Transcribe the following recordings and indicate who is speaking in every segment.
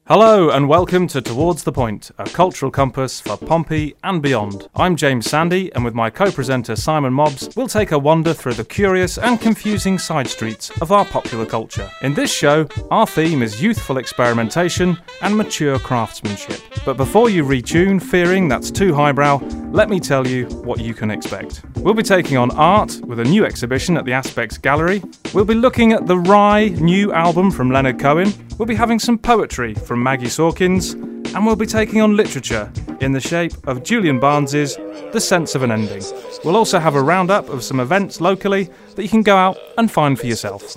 Speaker 1: Hello and welcome to Towards the Point, a cultural compass for Pompey and beyond. I'm James Sandy, and with my co-presenter Simon Mobbs, we'll take a wander through the curious and confusing side streets of our popular culture. In this show, our theme is youthful experimentation and mature craftsmanship. But before you retune, fearing that's too highbrow, let me tell you what you can expect. We'll be taking on art with a new exhibition at the Aspects Gallery. We'll be looking at the Rye new album from Leonard Cohen. We'll be having some poetry from Maggie Sawkins, and we'll be taking on literature in the shape of Julian Barnes's The Sense of an Ending. We'll also have a roundup of some events locally that you can go out and find for yourself.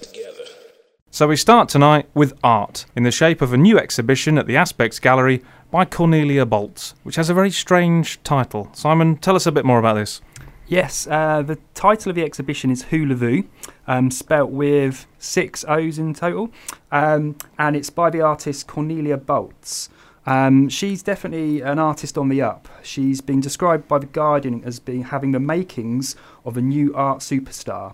Speaker 1: So we start tonight with art in the shape of a new exhibition at the Aspects Gallery by Cornelia Boltz, which has a very strange title. Simon, tell us a bit more about this.
Speaker 2: Yes, the title of the exhibition is Hula Vu, spelt with 6 O's in total, and it's by the artist Cornelia Boltz. She's definitely an artist on the up. She's been described by The Guardian as having the makings of a new art superstar.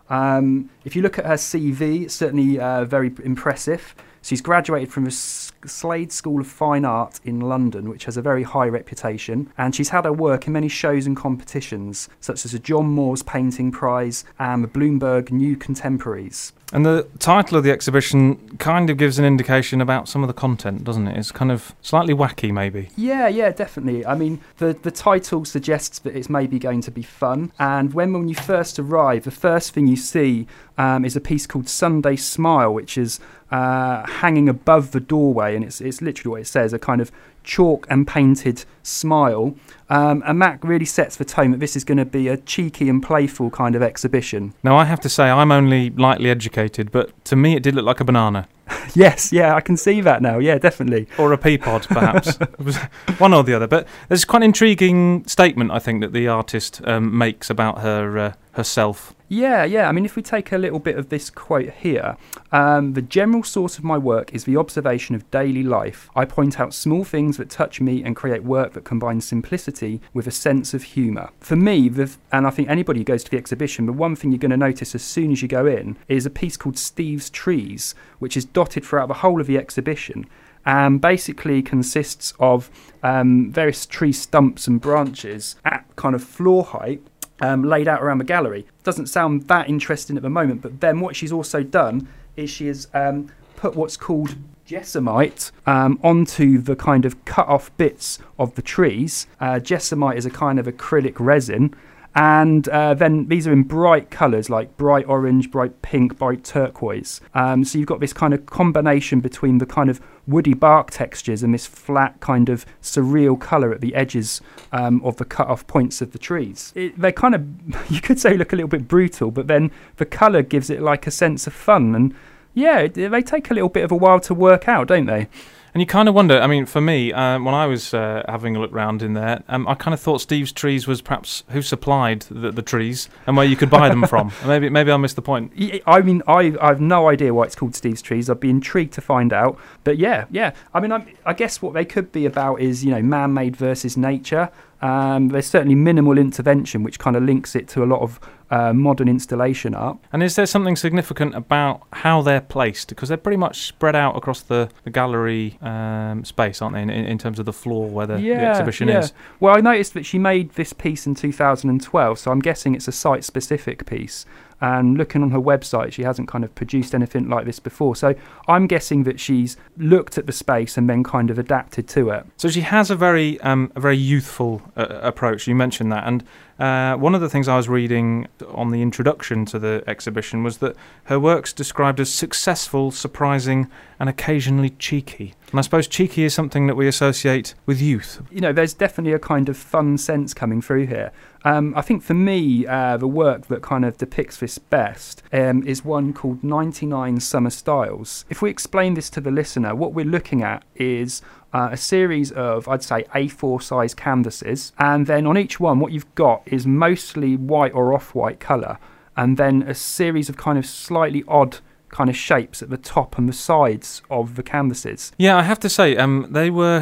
Speaker 2: If you look at her CV, it's certainly very impressive. She's graduated from the Slade School of Fine Art in London, which has a very high reputation, and she's had her work in many shows and competitions, such as the John Moores Painting Prize and the Bloomberg New Contemporaries.
Speaker 1: And the title of the exhibition kind of gives an indication about some of the content, doesn't it? It's kind of slightly wacky, maybe.
Speaker 2: Yeah, definitely. I mean, the title suggests that it's maybe going to be fun. And when you first arrive, the first thing you see is a piece called Sunday Smile, which is hanging above the doorway. And it's literally what it says, a kind of chalk and painted smile. And that really sets the tone that this is going to be a cheeky and playful kind of exhibition.
Speaker 1: Now, I have to say, I'm only lightly educated, but to me it did look like a banana.
Speaker 2: Yes, I can see that now. Yeah, definitely.
Speaker 1: Or a pea pod, perhaps. It was one or the other. But there's quite an intriguing statement, I think, that the artist makes about herself.
Speaker 2: Yeah. I mean, if we take a little bit of this quote here, the general source of my work is the observation of daily life. I point out small things that touch me and create work that combines simplicity with a sense of humour. For me, and I think anybody who goes to the exhibition, the one thing you're going to notice as soon as you go in is a piece called Steve's Trees, which is dotted throughout the whole of the exhibition, and basically consists of various tree stumps and branches at kind of floor height, laid out around the gallery. Doesn't sound that interesting at the moment, but then what she's also done is she has put what's called jessamite onto the kind of cut-off bits of the trees. Jessamite is a kind of acrylic resin, and then these are in bright colours like bright orange, bright pink, bright turquoise. So you've got this kind of combination between the kind of woody bark textures and this flat kind of surreal colour at the edges of the cut-off points of the trees. They kind of, you could say, look a little bit brutal, but then the colour gives it like a sense of fun. And yeah, they take a little bit of a while to work out, don't they?
Speaker 1: And you kind of wonder, I mean, for me, when I was having a look round in there, I kind of thought Steve's Trees was perhaps who supplied the trees and where you could buy them from. Maybe I missed the point.
Speaker 2: I mean, I've no idea why it's called Steve's Trees. I'd be intrigued to find out. But yeah. I mean, I guess what they could be about is, man-made versus nature. There's certainly minimal intervention, which kind of links it to a lot of modern installation art.
Speaker 1: And is there something significant about how they're placed? Because they're pretty much spread out across the gallery space, aren't they, in terms of the floor where the exhibition is?
Speaker 2: Well, I noticed that she made this piece in 2012, so I'm guessing it's a site-specific piece. And looking on her website, she hasn't kind of produced anything like this before. So I'm guessing that she's looked at the space and then kind of adapted to it.
Speaker 1: So she has a very youthful approach. You mentioned that. And one of the things I was reading on the introduction to the exhibition was that her work's described as successful, surprising, and occasionally cheeky. And I suppose cheeky is something that we associate with youth.
Speaker 2: There's definitely a kind of fun sense coming through here. I think for me, the work that kind of depicts this best is one called 99 Summer Styles. If we explain this to the listener, what we're looking at is a series of, I'd say, A4 size canvases, and then on each one what you've got is mostly white or off-white colour, and then a series of kind of slightly odd kind of shapes at the top and the sides of the canvases.
Speaker 1: Yeah, I have to say, they were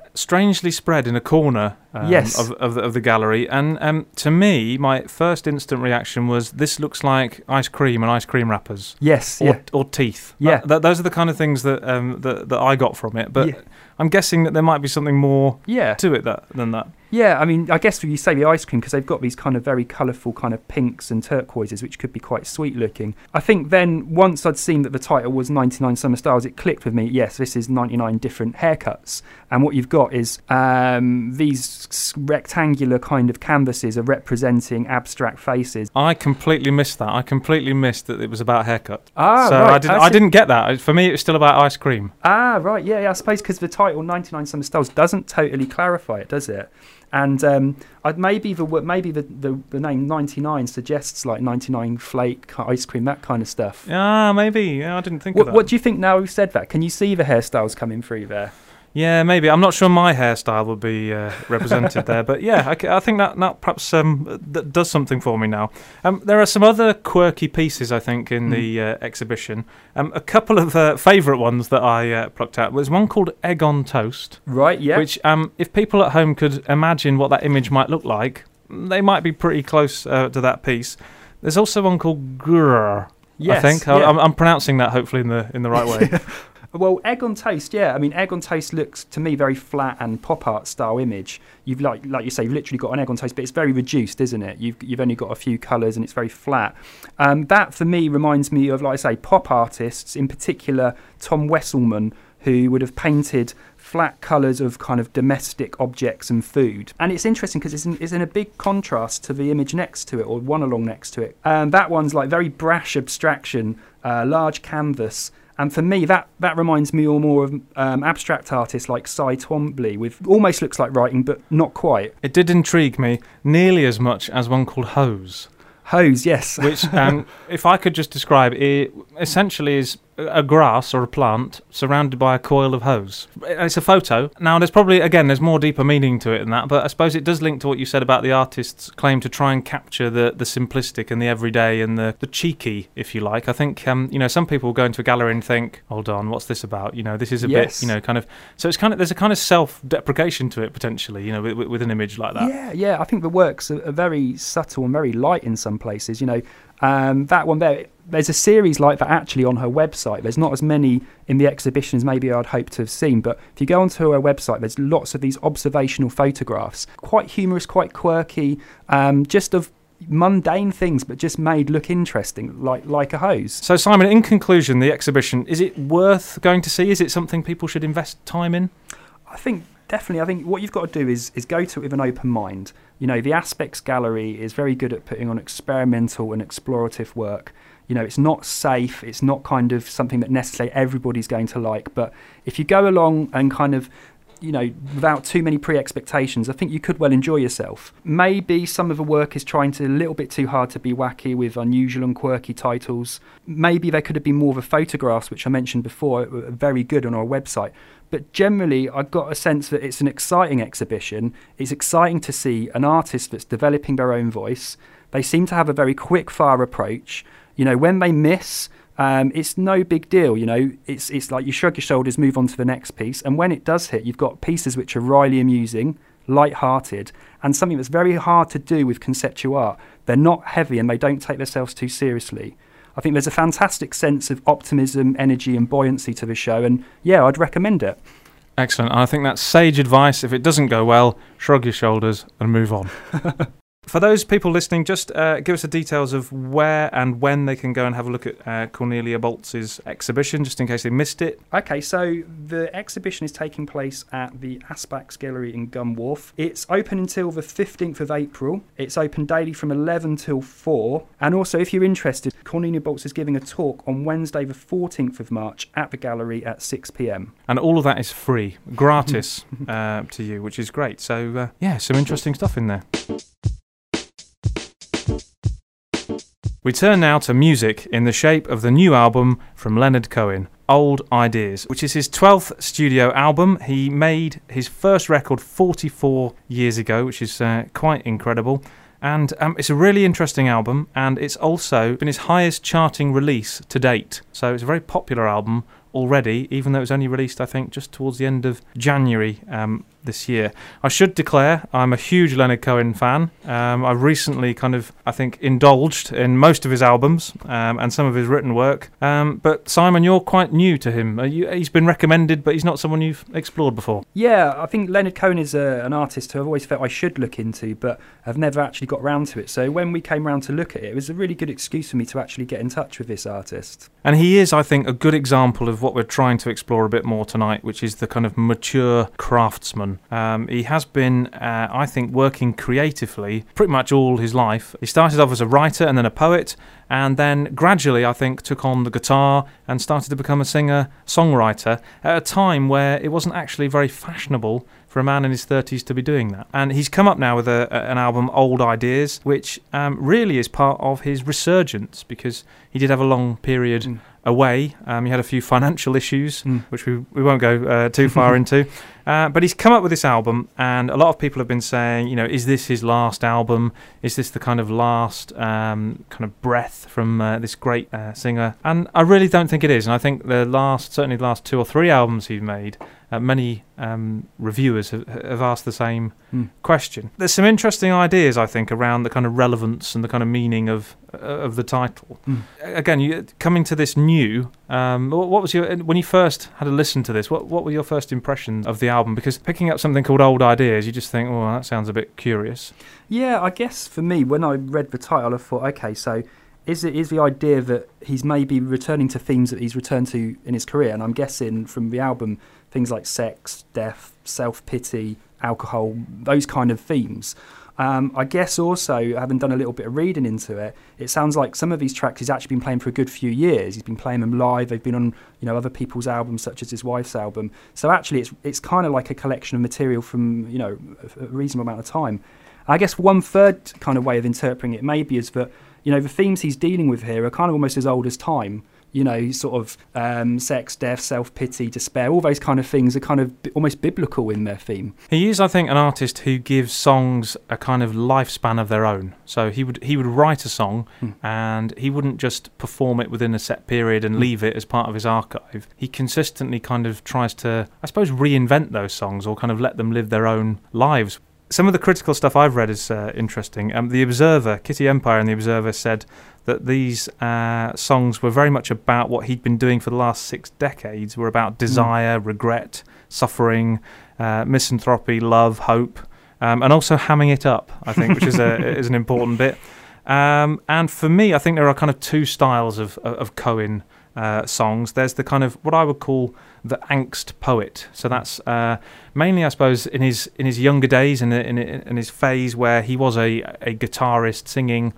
Speaker 1: strangely spread in a corner
Speaker 2: Yes.
Speaker 1: of the gallery. And to me, my first instant reaction was, this looks like ice cream and ice cream wrappers.
Speaker 2: Yes,
Speaker 1: Or teeth.
Speaker 2: Yeah.
Speaker 1: Those are the kind of things that I got from it. But
Speaker 2: Yeah.
Speaker 1: I'm guessing that there might be something more
Speaker 2: Yeah.
Speaker 1: to it than that.
Speaker 2: Yeah, I mean, I guess when you say the ice cream, because they've got these kind of very colourful kind of pinks and turquoises, which could be quite sweet looking. I think then once I'd seen that the title was 99 Summer Styles, it clicked with me, yes, this is 99 different haircuts. And what you've got is these rectangular kind of canvases are representing abstract faces.
Speaker 1: I completely missed that. I completely missed that it was about haircut.
Speaker 2: Ah,
Speaker 1: so
Speaker 2: right.
Speaker 1: I didn't get that. For me, it was still about ice cream.
Speaker 2: Ah, right, yeah, I suppose because the title 99 Summer Styles doesn't totally clarify it, does it? And maybe the name 99 suggests like 99 flake ice cream, that kind of stuff.
Speaker 1: Maybe. Yeah, I didn't think of that.
Speaker 2: What do you think now we've said that? Can you see the hairstyles coming through there?
Speaker 1: Yeah, maybe. I'm not sure my hairstyle would be represented there, but yeah, I think that perhaps that does something for me now. There are some other quirky pieces, I think, in the exhibition. A couple of favourite ones that I plucked out. There's one called Egg on Toast.
Speaker 2: Right, yeah.
Speaker 1: Which, if people at home could imagine what that image might look like, they might be pretty close to that piece. There's also one called Grrr,
Speaker 2: yes,
Speaker 1: I think.
Speaker 2: Yeah.
Speaker 1: I'm pronouncing that hopefully in the right way.
Speaker 2: Well, Egg on Toast, yeah. I mean, Egg on Toast looks to me very flat and pop art style image. You've like you say, you've literally got an egg on toast, but it's very reduced, isn't it? You've only got a few colours and it's very flat. That for me reminds me of, like I say, pop artists, in particular Tom Wesselman, who would have painted flat colours of kind of domestic objects and food. And it's interesting because it's in a big contrast to the image next to it, or one along next to it. That one's like very brash abstraction, large canvas. And for me, that reminds me more of abstract artists like Cy Twombly, with almost looks like writing, but not quite.
Speaker 1: It did intrigue me nearly as much as one called Hose.
Speaker 2: Hose, yes.
Speaker 1: Which, if I could just describe it, essentially is a grass or a plant surrounded by a coil of hose. It's a photo. Now, there's more deeper meaning to it than that, but I suppose it does link to what you said about the artist's claim to try and capture the simplistic and the everyday and the cheeky, if you like. I think, some people go into a gallery and think, hold on, what's this about? This is a bit, kind of... So it's kind of, there's a kind of self-deprecation to it, potentially, with an image like that.
Speaker 2: Yeah, I think the works are very subtle and very light in some places, that one there, there's a series like that actually on her website. There's not as many in the exhibition as maybe I'd hoped to have seen, but if you go onto her website, there's lots of these observational photographs, quite humorous, quite quirky, just of mundane things, but just made look interesting, like a hose.
Speaker 1: So Simon, in conclusion, the exhibition, is it worth going to see? Is it something people should invest time in?
Speaker 2: I think definitely. I think what you've got to do is go to it with an open mind. The Aspects Gallery is very good at putting on experimental and explorative work. It's not safe, it's not kind of something that necessarily everybody's going to like, but if you go along and kind of, without too many pre-expectations, I think you could well enjoy yourself. Maybe some of the work is trying a little bit too hard to be wacky with unusual and quirky titles. Maybe there could have been more of the photographs, which I mentioned before, are very good on our website. But generally, I've got a sense that it's an exciting exhibition. It's exciting to see an artist that's developing their own voice. They seem to have a very quick-fire approach. When they miss, it's no big deal. It's like you shrug your shoulders, move on to the next piece. And when it does hit, you've got pieces which are wryly amusing, light-hearted, and something that's very hard to do with conceptual art. They're not heavy and they don't take themselves too seriously. I think there's a fantastic sense of optimism, energy and buoyancy to the show, and yeah, I'd recommend it.
Speaker 1: Excellent. I think that's sage advice. If it doesn't go well, shrug your shoulders and move on. For those people listening, just give us the details of where and when they can go and have a look at Cornelia Boltz's exhibition, just in case they missed it.
Speaker 2: Okay, so the exhibition is taking place at the Aspects Gallery in Gun Wharf. It's open until the 15th of April. It's open daily from 11 till 4. And also, if you're interested, Cornelia Boltz is giving a talk on Wednesday the 14th of March at the gallery at 6 p.m.
Speaker 1: And all of that is free, gratis to you, which is great. So, some interesting stuff in there. We turn now to music in the shape of the new album from Leonard Cohen, Old Ideas, which is his 12th studio album. He made his first record 44 years ago, which is quite incredible. And it's a really interesting album, and it's also been his highest charting release to date. So it's a very popular album already, even though it was only released, I think, just towards the end of January this year. I should declare I'm a huge Leonard Cohen fan. I've recently I think, indulged in most of his albums and some of his written work. But Simon, you're quite new to him. He's been recommended, but he's not someone you've explored before.
Speaker 2: Yeah, I think Leonard Cohen is an artist who I've always felt I should look into, but I've never actually got round to it. So when we came round to look at it, it was a really good excuse for me to actually get in touch with this artist.
Speaker 1: And he is, I think, a good example of what we're trying to explore a bit more tonight, which is the kind of mature craftsman. He has been, I think, working creatively pretty much all his life. He started off as a writer and then a poet, and then gradually, I think, took on the guitar and started to become a singer-songwriter at a time where it wasn't actually very fashionable for a man in his 30s to be doing that. And he's come up now with an album, Old Ideas, which really is part of his resurgence, because he did have a long period away. He had a few financial issues, which we won't go too far into. But he's come up with this album, and a lot of people have been saying, is this his last album? Is this the kind of last kind of breath from this great singer? And I really don't think it is. And I think certainly the last 2 or 3 albums he's made, many reviewers have asked the same question. There's some interesting ideas, I think, around the kind of relevance and the kind of meaning of the title. Again, coming to this new, what was when you first had a listen to this, what were your first impressions of the album? Because picking up something called Old Ideas, you just think, that sounds a bit curious.
Speaker 2: Yeah, I guess for me, when I read the title, I thought, okay, so is the idea that he's maybe returning to themes that he's returned to in his career? And I'm guessing from the album, things like sex, death, self-pity, alcohol, those kind of themes. I guess also, having done a little bit of reading into it, it sounds like some of these tracks he's actually been playing for a good few years. He's been playing them live. They've been on, other people's albums, such as his wife's album. So actually, it's kind of like a collection of material from, a reasonable amount of time. I guess one third kind of way of interpreting it maybe is that, the themes he's dealing with here are kind of almost as old as time. Sort of sex, death, self-pity, despair, all those kind of things are kind of almost biblical in their theme.
Speaker 1: He is, I think, an artist who gives songs a kind of lifespan of their own. So he would write a song and he wouldn't just perform it within a set period and leave it as part of his archive. He consistently kind of tries to, I suppose, reinvent those songs or kind of let them live their own lives. Some of the critical stuff I've read is interesting. The Observer, Kitty Empire and The Observer said that these songs were very much about what he'd been doing for the last 6 decades, were about desire, regret, suffering, misanthropy, love, hope, and also hamming it up, I think, which is an important bit. And for me, I think there are kind of 2 styles of Cohen songs. There's the kind of what I would call the angst poet. So that's mainly, I suppose, in his younger days, in his phase where he was a guitarist singing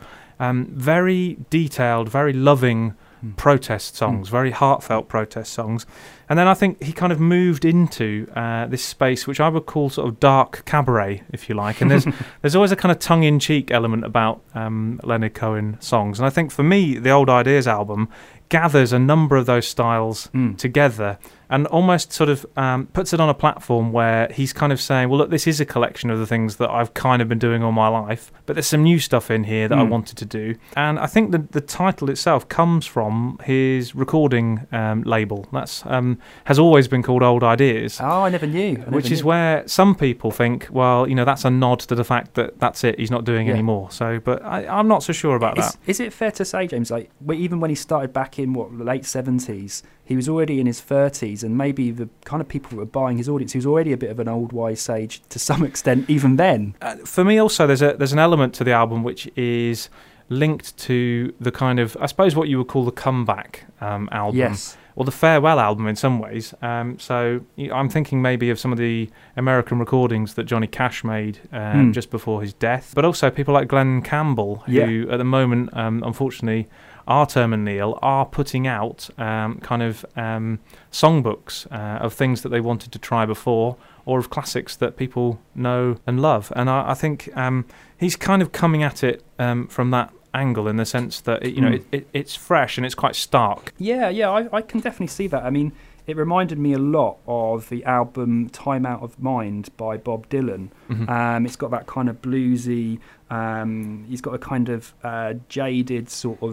Speaker 1: very detailed, very loving protest songs, very heartfelt protest songs. And then I think he kind of moved into this space, which I would call sort of dark cabaret, if you like. And there's always a kind of tongue-in-cheek element about Leonard Cohen songs. And I think for me, the Old Ideas album gathers a number of those styles together and almost sort of puts it on a platform where he's kind of saying, well, look, this is a collection of the things that I've kind of been doing all my life, but there's some new stuff in here that I wanted to do. And I think the title itself comes from his recording label. That's has always been called Old Ideas.
Speaker 2: Oh, I never knew.
Speaker 1: Which is where some people think, well, that's a nod to the fact that that's it, he's not doing anymore. So, but I'm not so sure about that.
Speaker 2: Is it fair to say, James, like even when he started back in the late 70s, he was already in his 30s, and maybe the kind of people that were buying his audience, he was already a bit of an old wise sage to some extent, even then.
Speaker 1: For me, also, there's an element to the album which is linked to the kind of, I suppose, what you would call the comeback album.
Speaker 2: Yes.
Speaker 1: Or the farewell album in some ways. So I'm thinking maybe of some of the American recordings that Johnny Cash made just before his death, but also people like Glenn Campbell, who at the moment, unfortunately, are terminally ill, are putting out kind of songbooks of things that they wanted to try before, or of classics that people know and love. And I think he's kind of coming at it from that angle, in the sense that it's fresh and it's quite stark.
Speaker 2: I can definitely see that. I mean, it reminded me a lot of the album Time Out of Mind by Bob Dylan. It's got that kind of bluesy, he's got a kind of jaded sort of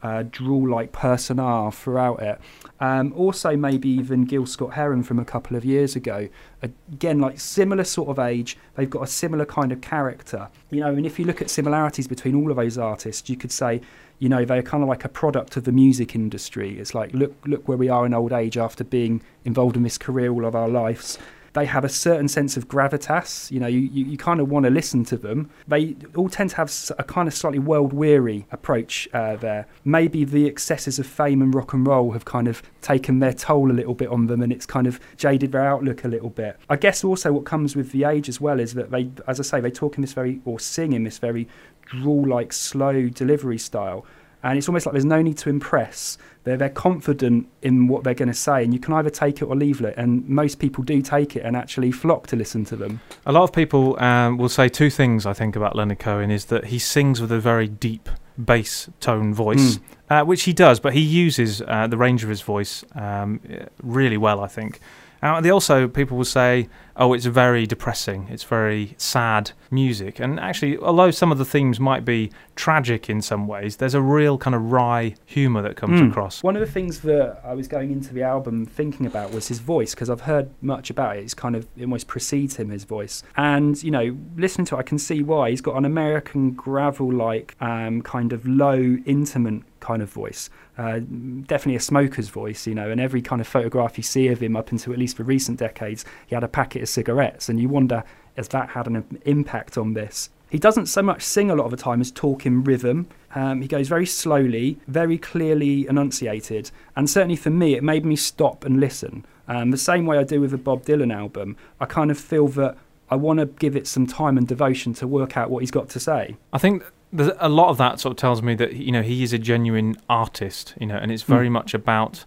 Speaker 2: drawl-like personnel throughout it. Also, maybe even Gil Scott-Heron from a couple of years ago. Again, like similar sort of age, they've got a similar kind of character. And if you look at similarities between all of those artists, you could say, they're kind of like a product of the music industry. It's like, look where we are in old age after being involved in this career all of our lives. They have a certain sense of gravitas. You kind of want to listen to them. They all tend to have a kind of slightly world-weary approach there. Maybe the excesses of fame and rock and roll have kind of taken their toll a little bit on them, and it's kind of jaded their outlook a little bit. I guess also what comes with the age as well is that they, as I say, they talk in this sing in this very drawl-like, slow delivery style. And it's almost like there's no need to impress. They're confident in what they're going to say, and you can either take it or leave it. And most people do take it and actually flock to listen to them.
Speaker 1: A lot of people will say two things, I think, about Leonard Cohen, is that he sings with a very deep bass tone voice, which he does, but he uses the range of his voice really well, I think. People will say, it's very depressing, it's very sad music. And actually, although some of the themes might be tragic in some ways, there's a real kind of wry humour that comes across.
Speaker 2: One of the things that I was going into the album thinking about was his voice, because I've heard much about it. It's kind of, it almost precedes him, his voice. And, listening to it, I can see why. He's got an American gravel-like kind of low, intimate kind of voice. Definitely a smoker's voice, and every kind of photograph you see of him up until at least the recent decades, he had a packet of cigarettes, and you wonder, has that had an impact on this? He doesn't so much sing a lot of the time as talk in rhythm. He goes very slowly, very clearly enunciated, and certainly for me, it made me stop and listen. The same way I do with the Bob Dylan album, I kind of feel that I want to give it some time and devotion to work out what he's got to say.
Speaker 1: I think a lot of that sort of tells me that he is a genuine artist, and it's very much about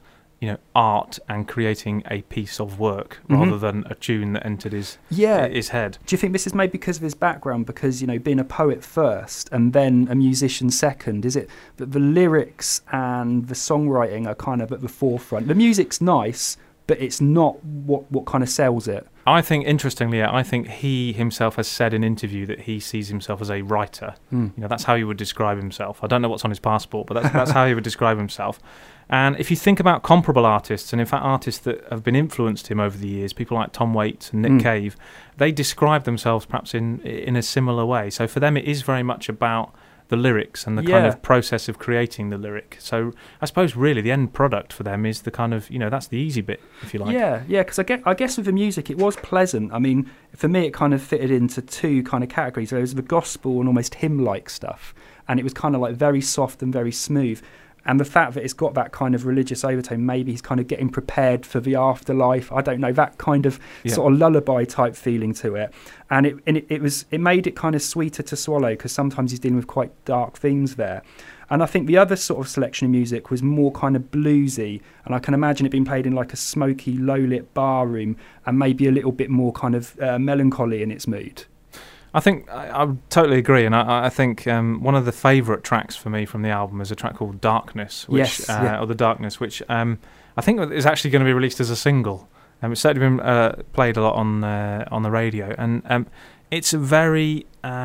Speaker 1: art and creating a piece of work rather than a tune that entered his head.
Speaker 2: Do you think this is maybe because of his background, because being a poet first and then a musician second? Is it that the lyrics and the songwriting are kind of at the forefront? The music's nice, but it's not what kind of sells it.
Speaker 1: I think, interestingly, he himself has said in interview that he sees himself as a writer. That's how he would describe himself. I don't know what's on his passport, but that's how he would describe himself. And if you think about comparable artists, and in fact artists that have been influenced him over the years, people like Tom Waits and Nick Cave, they describe themselves perhaps in a similar way. So for them, it is very much about the lyrics and the kind of process of creating the lyric. So I suppose really the end product for them is the kind of, that's the easy bit, if you like.
Speaker 2: Yeah, because I guess with the music, it was pleasant. I mean, for me, it kind of fitted into two kind of categories. There was the gospel and almost hymn-like stuff, and it was kind of like very soft and very smooth. And the fact that it's got that kind of religious overtone, maybe he's kind of getting prepared for the afterlife. I don't know, that kind of sort of lullaby type feeling to it. And it made it kind of sweeter to swallow, because sometimes he's dealing with quite dark themes there. And I think the other sort of selection of music was more kind of bluesy, and I can imagine it being played in like a smoky, low-lit bar room, and maybe a little bit more kind of melancholy in its mood.
Speaker 1: I think I would totally agree, and I think one of the favourite tracks for me from the album is a track called Darkness, which, or The Darkness, which I think is actually going to be released as a single. It's certainly been played a lot on the radio, and it's a very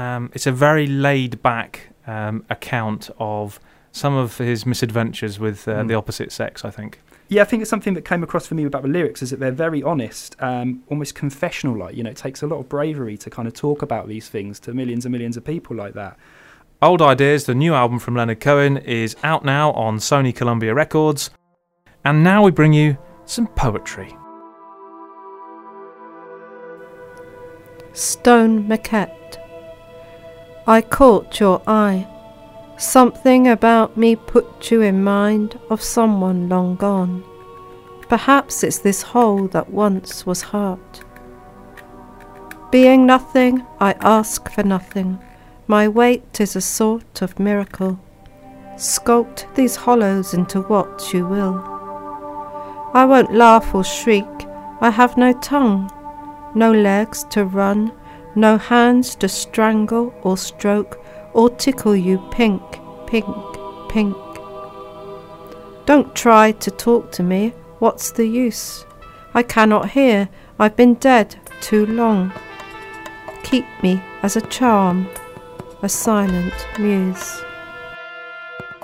Speaker 1: laid back account of some of his misadventures with the opposite sex, I think.
Speaker 2: Yeah, I think it's something that came across for me about the lyrics, is that they're very honest, almost confessional-like. It takes a lot of bravery to kind of talk about these things to millions and millions of people like that.
Speaker 1: Old Ideas, the new album from Leonard Cohen, is out now on Sony Columbia Records. And now we bring you some poetry.
Speaker 3: Stone Maquette. I caught your eye. Something about me put you in mind of someone long gone. Perhaps it's this hole that once was heart. Being nothing, I ask for nothing. My weight is a sort of miracle. Sculpt these hollows into what you will. I won't laugh or shriek. I have no tongue, no legs to run, no hands to strangle or stroke or tickle you pink, pink, pink. Don't try to talk to me, what's the use? I cannot hear, I've been dead too long. Keep me as a charm, a silent muse.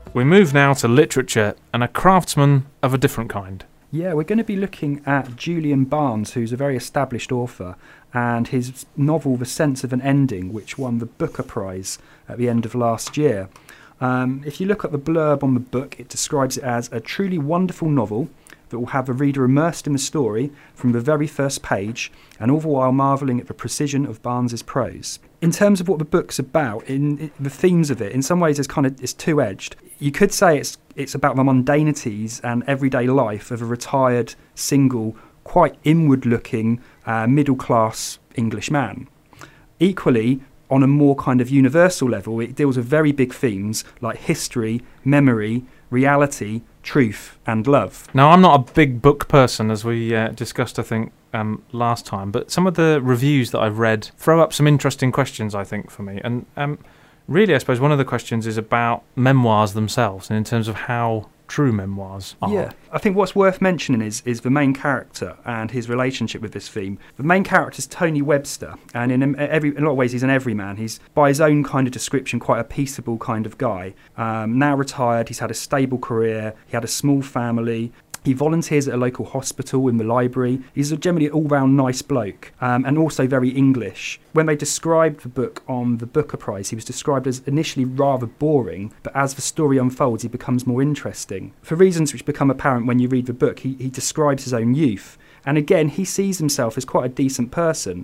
Speaker 1: We move now to literature and a craftsman of a different kind.
Speaker 2: Yeah, we're going to be looking at Julian Barnes, who's a very established author, and his novel The Sense of an Ending, which won the Booker Prize at the end of last year. If you look at the blurb on the book, it describes it as a truly wonderful novel that will have the reader immersed in the story from the very first page, and all the while marvelling at the precision of Barnes's prose. In terms of what the book's about, in the themes of it, in some ways it's two-edged. You could say it's about the mundanities and everyday life of a retired, single, quite inward-looking, middle-class English man. Equally, on a more kind of universal level, it deals with very big themes like history, memory, reality, truth and love.
Speaker 1: Now, I'm not a big book person, as we discussed, I think, last time, but some of the reviews that I've read throw up some interesting questions, I think, for me. And really, I suppose one of the questions is about memoirs themselves and in terms of how true memoirs are.
Speaker 2: Yeah, I think what's worth mentioning is the main character and his relationship with this theme. The main character is Tony Webster, and in a lot of ways he's an everyman. He's, by his own kind of description, quite a peaceable kind of guy. Now retired, he's had a stable career, he had a small family. He volunteers at a local hospital, in the library. He's a generally all-round nice bloke, and also very English. When they described the book on the Booker Prize, he was described as initially rather boring, but as the story unfolds, he becomes more interesting. For reasons which become apparent when you read the book, he describes his own youth. And again, he sees himself as quite a decent person.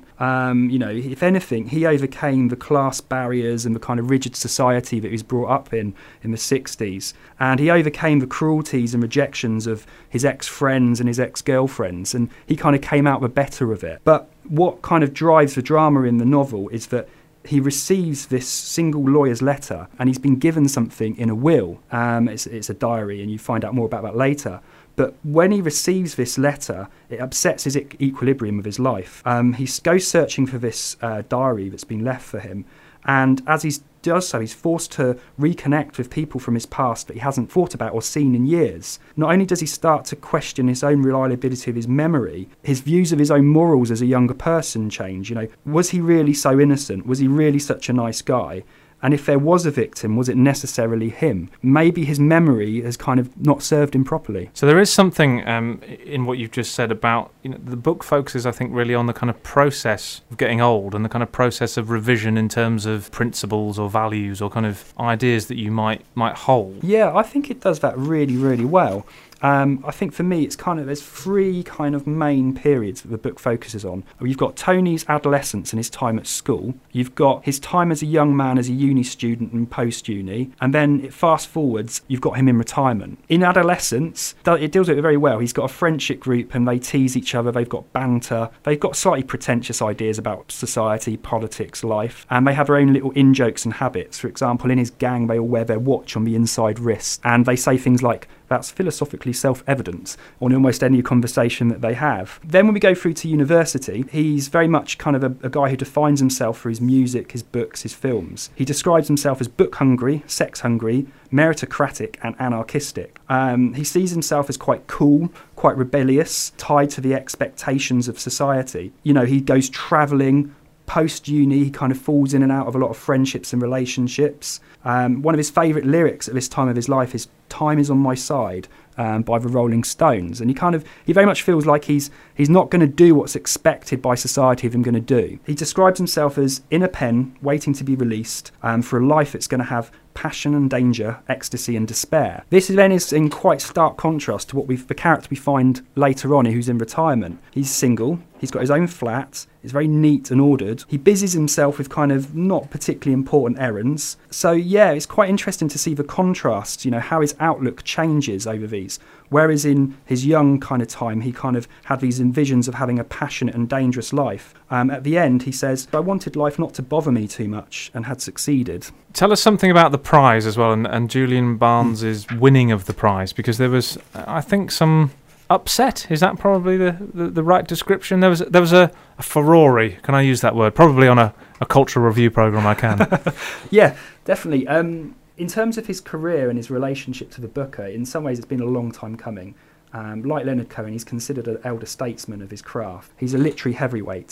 Speaker 2: If anything, he overcame the class barriers and the kind of rigid society that he was brought up in the 60s. And he overcame the cruelties and rejections of his ex-friends and his ex-girlfriends. And he kind of came out the better of it. But what kind of drives the drama in the novel is that he receives this single lawyer's letter, and he's been given something in a will. It's a diary, and you find out more about that later. But when he receives this letter, it upsets his equilibrium of his life. He goes searching for this diary that's been left for him. And as he does so, he's forced to reconnect with people from his past that he hasn't thought about or seen in years. Not only does he start to question his own reliability of his memory, his views of his own morals as a younger person change. Was he really so innocent? Was he really such a nice guy? And if there was a victim, was it necessarily him? Maybe his memory has kind of not served him properly.
Speaker 1: So there is something in what you've just said about, the book focuses, I think, really on the kind of process of getting old and the kind of process of revision in terms of principles or values or kind of ideas that you might hold.
Speaker 2: Yeah, I think it does that really, really well. I think for me, there's three kind of main periods that the book focuses on. You've got Tony's adolescence and his time at school. You've got his time as a young man, as a uni student and post-uni. And then it fast forwards, you've got him in retirement. In adolescence, it deals with it very well. He's got a friendship group and they tease each other. They've got banter. They've got slightly pretentious ideas about society, politics, life. And they have their own little in-jokes and habits. For example, in his gang, they all wear their watch on the inside wrist. And they say things like, that's philosophically self-evident on almost any conversation that they have. Then when we go through to university, he's very much kind of a guy who defines himself for his music, his books, his films. He describes himself as book-hungry, sex-hungry, meritocratic and anarchistic. He sees himself as quite cool, quite rebellious, tied to the expectations of society. He goes travelling. Post-uni, he kind of falls in and out of a lot of friendships and relationships. One of his favourite lyrics at this time of his life is "Time is on my side" by the Rolling Stones. And he very much feels like he's not going to do what's expected by society of him going to do. He describes himself as in a pen, waiting to be released for a life that's going to have passion and danger, ecstasy and despair. This then is in quite stark contrast to the character we find later on, who's in retirement. He's single, he's got his own flat, it's very neat and ordered. He busies himself with kind of not particularly important errands. So yeah, it's quite interesting to see the contrast, how his outlook changes over these. Whereas in his young kind of time, he kind of had these visions of having a passionate and dangerous life. At the end, he says, I wanted life not to bother me too much and had succeeded.
Speaker 1: Tell us something about the prize as well and Julian Barnes's winning of the prize, because there was, I think, some upset. Is that probably the right description? There was a furore. Can I use that word? Probably on a cultural review programme I can.
Speaker 2: Yeah, definitely. In terms of his career and his relationship to the Booker, in some ways it's been a long time coming. Like Leonard Cohen, he's considered an elder statesman of his craft. He's a literary heavyweight.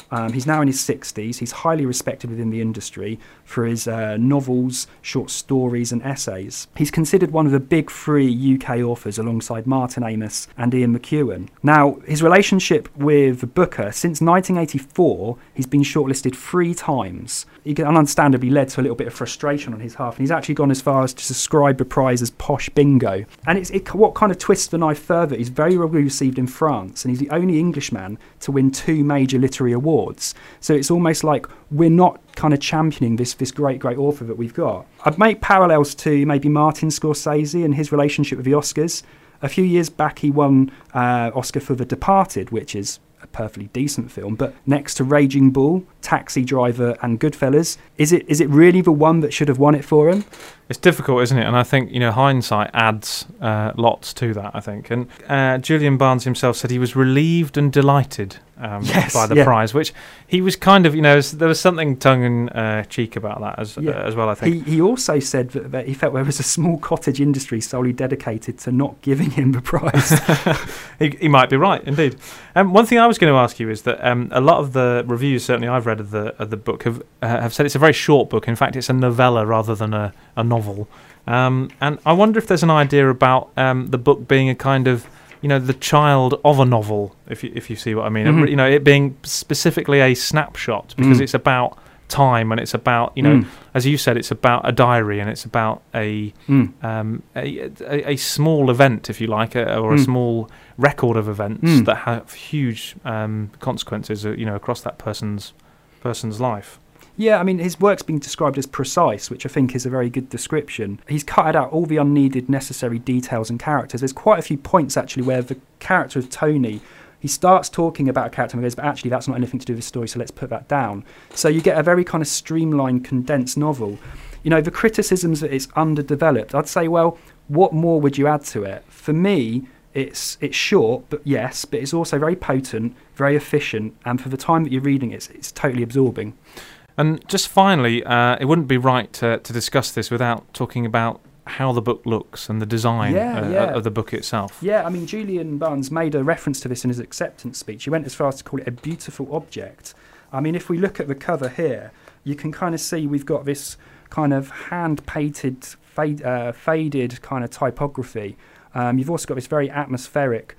Speaker 2: He's now in his 60s. He's highly respected within the industry for his novels, short stories and essays. He's considered one of the big three UK authors alongside Martin Amis and Ian McEwan. Now, his relationship with Booker, since 1984, he's been shortlisted 3 times. It understandably led to a little bit of frustration on his half, and he's actually gone as far as to describe the prize as posh bingo. And what kind of twists the knife further, he's very well received in France, and he's the only Englishman to win 2 major literary awards. So it's almost like we're not kind of championing this great author that we've got. I'd make parallels to maybe Martin Scorsese and his relationship with the Oscars. A few years back he won Oscar for The Departed, which is a perfectly decent film, but next to Raging Bull, Taxi Driver and Goodfellas, is it really the one that should have won it for him?
Speaker 1: It's difficult, isn't it? And I think, hindsight adds lots to that, I think. And Julian Barnes himself said he was relieved and delighted by the prize, which he was kind of, there was something tongue-in-cheek about that as well, I think.
Speaker 2: He also said that he felt there was a small cottage industry solely dedicated to not giving him the prize.
Speaker 1: He might be right, indeed. One thing I was going to ask you is that a lot of the reviews, certainly I've read of the book, have said it's a very short book. In fact, it's a novella rather than a novel. And I wonder if there's an idea about the book being a kind of, the child of a novel, if you see what I mean. Mm-hmm. It being specifically a snapshot, because it's about time, and it's about, as you said, it's about a diary, and it's about a small event, if you like, or a small record of events that have huge consequences, across that person's life.
Speaker 2: Yeah, I mean, his work's been described as precise, which I think is a very good description. He's cut out all the unneeded necessary details and characters. There's quite a few points, actually, where the character of Tony, he starts talking about a character and goes, but actually that's not anything to do with the story, so let's put that down. So you get a very kind of streamlined, condensed novel. The criticisms that it's underdeveloped, I'd say, well, what more would you add to it? For me, it's short, but it's also very potent, very efficient, and for the time that you're reading it, it's totally absorbing.
Speaker 1: And just finally, it wouldn't be right to discuss this without talking about how the book looks and the design of the book itself.
Speaker 2: Yeah, I mean, Julian Barnes made a reference to this in his acceptance speech. He went as far as to call it a beautiful object. I mean, if we look at the cover here, you can kind of see we've got this kind of hand-painted, faded kind of typography. You've also got this very atmospheric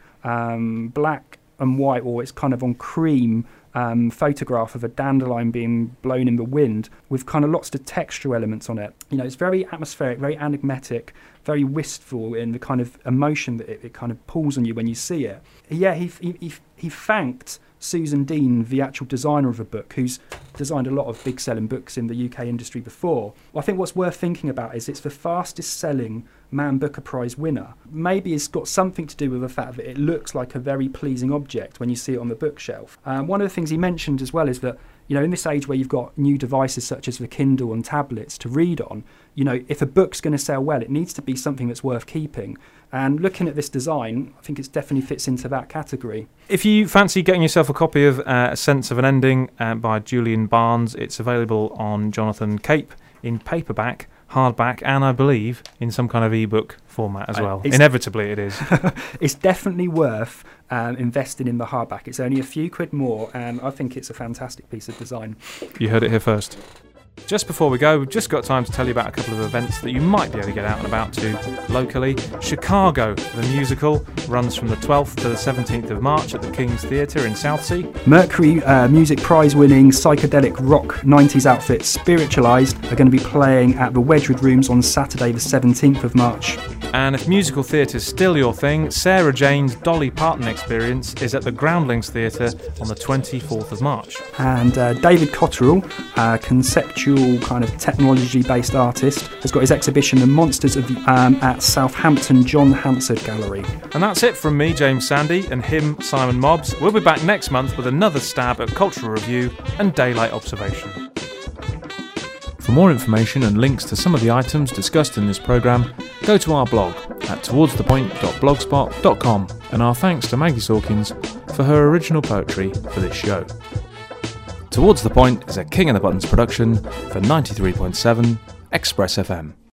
Speaker 2: black and white, or it's kind of on cream, photograph of a dandelion being blown in the wind with kind of lots of textural elements on it. It's very atmospheric, very enigmatic, very wistful in the kind of emotion that it kind of pulls on you when you see it. Yeah, he thanked Susan Dean, the actual designer of the book, who's designed a lot of big-selling books in the UK industry before. Well, I think what's worth thinking about is it's the fastest-selling Man Booker Prize winner. Maybe it's got something to do with the fact that it looks like a very pleasing object when you see it on the bookshelf. One of the things he mentioned as well is that, in this age where you've got new devices such as the Kindle and tablets to read on, if a book's going to sell well, it needs to be something that's worth keeping. And looking at this design, I think it definitely fits into that category.
Speaker 1: If you fancy getting yourself a copy of A Sense of an Ending by Julian Barnes, it's available on Jonathan Cape in paperback, hardback, and I believe in some kind of ebook format as well. Inevitably it is.
Speaker 2: It's definitely worth investing in the hardback. It's only a few quid more, and I think it's a fantastic piece of design.
Speaker 1: You heard it here first. Just before we go, we've just got time to tell you about a couple of events that you might be able to get out and about to locally. Chicago, the musical, runs from the 12th to the 17th of March at the King's Theatre in Southsea.
Speaker 2: Mercury Music Prize-winning psychedelic rock 90s outfit Spiritualized are going to be playing at the Wedgwood Rooms on Saturday the 17th of March.
Speaker 1: And if musical theatre's still your thing, Sarah Jane's Dolly Parton Experience is at the Groundlings Theatre on the 24th of March.
Speaker 2: And David Cotterill, conceptual kind of technology-based artist, has got his exhibition The Monsters of at Southampton John Hansard Gallery.
Speaker 1: And that's it from me, James Sandy, and him, Simon Mobbs. We'll be back next month with another stab at cultural review and daylight observation. For more information and links to some of the items discussed in this programme, go to our blog at towardsthepoint.blogspot.com, and our thanks to Maggie Sawkins for her original poetry for this show. Towards the Point is a King of the Buttons production for 93.7 Express FM.